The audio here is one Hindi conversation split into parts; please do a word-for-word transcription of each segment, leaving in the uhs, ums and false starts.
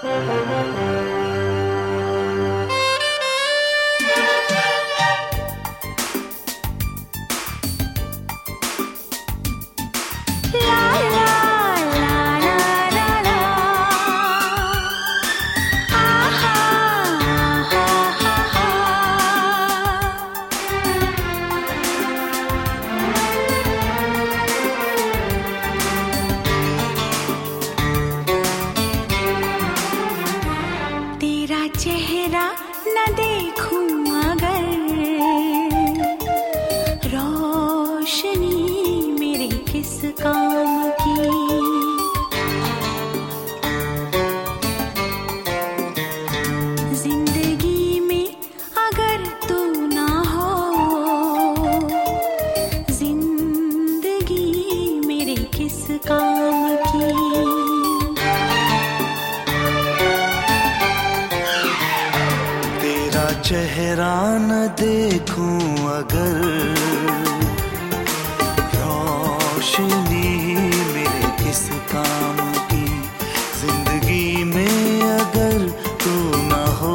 चेहरा न देखूं अगर, रोशनी मेरे किस काम की। जिंदगी में अगर तू ना हो, जिंदगी मेरे किस काम की। चेहरा न देखूं अगर, रोशनी मेरे किस काम की। जिंदगी में अगर तू न हो,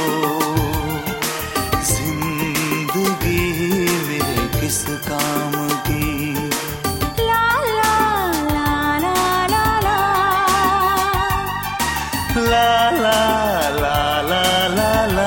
जिंदगी मेरे किस काम की। ला ला ला ला ला ला ला ला ला ला ला ला।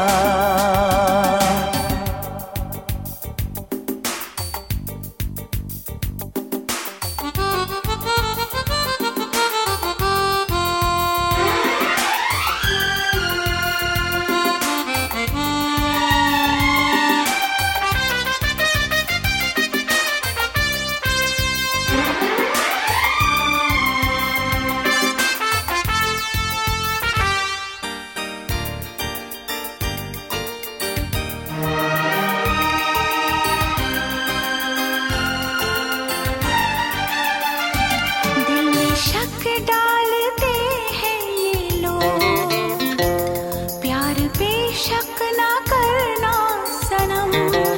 शक डालते हैं ये लोग, प्यार पे शक ना करना सनम।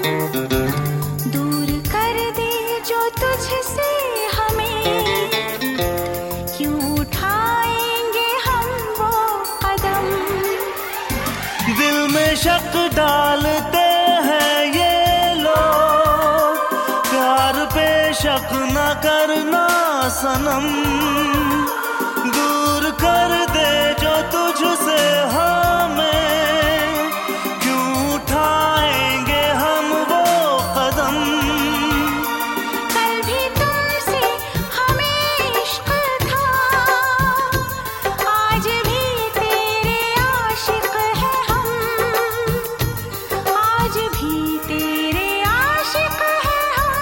दूर कर दे जो तुझसे हमें, क्यों उठाएंगे हम वो कदम। दिल में शक डालते हैं ये लोग, प्यार पे शक ना करना सनम। दूर कर दे जो तुझसे हमें, क्यों उठाएंगे हम वो कदम। कल भी तुमसे हमें इश्क था, आज भी तेरे आशिक हैं हम, आज भी तेरे आशिक हैं हम।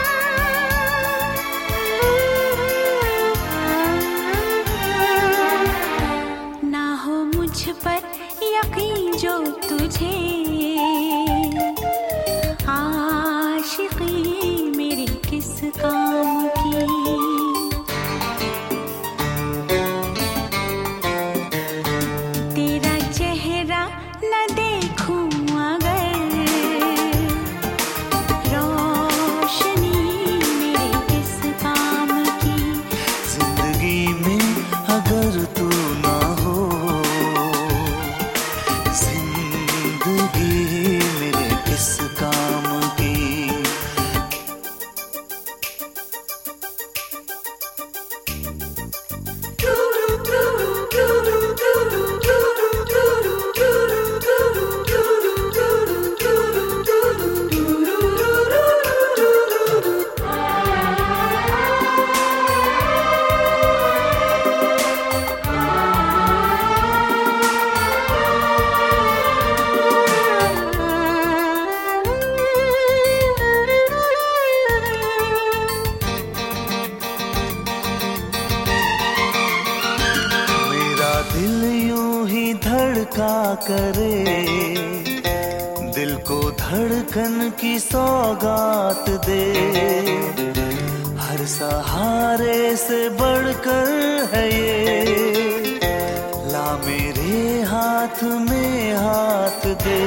ना हो मुझ पर यकीन जो तुझे, आशिकी मेरे किस काम की। तेरा चेहरा न देखूं अगर, रोशनी मेरे किस काम की। जिंदगी में अगर तू ना हो, जिंदगी मेरे किस काम की। दिल यूं ही धड़का करे, दिल को धड़कन की सौगात दे। हर सहारे से बढ़कर है ये, ला मेरे हाथ में हाथ दे।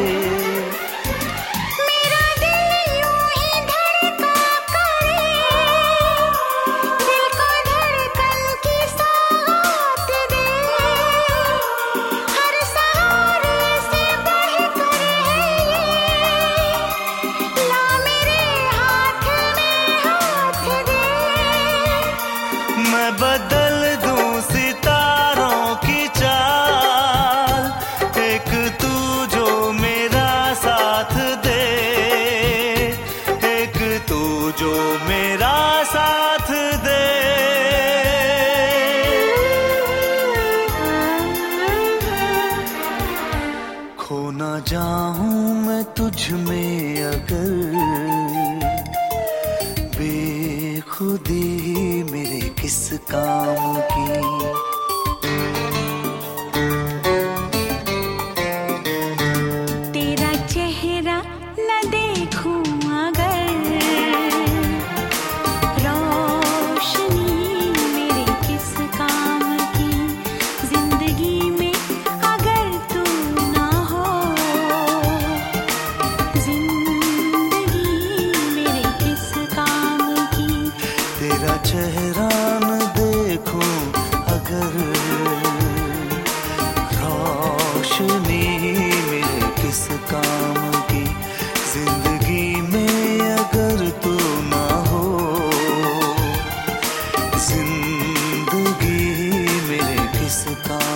इसका